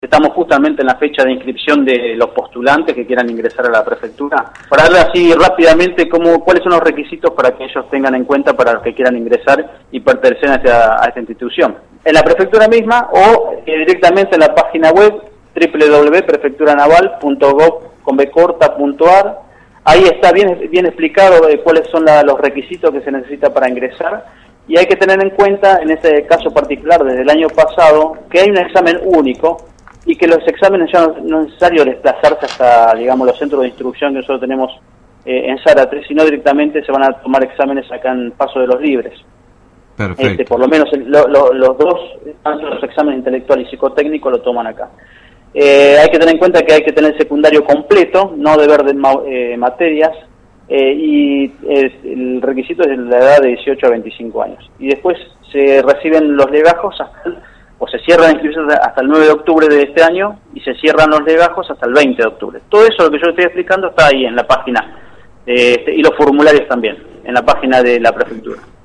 Estamos justamente en la fecha de inscripción de los postulantes que quieran ingresar a la prefectura. Para darle así rápidamente cuáles son los requisitos para que ellos tengan en cuenta para los que quieran ingresar y pertenecer a esta institución. En la prefectura misma o directamente en la página web www.prefecturanaval.gov.ar. Ahí está bien explicado cuáles son los requisitos que se necesita para ingresar. Y hay que tener en cuenta, en este caso particular, desde el año pasado, que hay un examen único y que los exámenes ya no es necesario desplazarse hasta, digamos, los centros de instrucción que nosotros tenemos en Zárate, sino directamente se van a tomar exámenes acá en Paso de los Libres. Perfecto. Por lo menos los dos, tanto los exámenes intelectual y psicotécnico, lo toman acá. Hay que tener en cuenta que hay que tener secundario completo, no deber de materias, y el requisito es la edad de 18 a 25 años. Y después se reciben los legajos o se cierran las inscripciones hasta el 9 de octubre de este año y se cierran los legajos hasta el 20 de octubre. Todo eso, lo que yo estoy explicando, está ahí en la página, y los formularios también, en la página de la prefectura.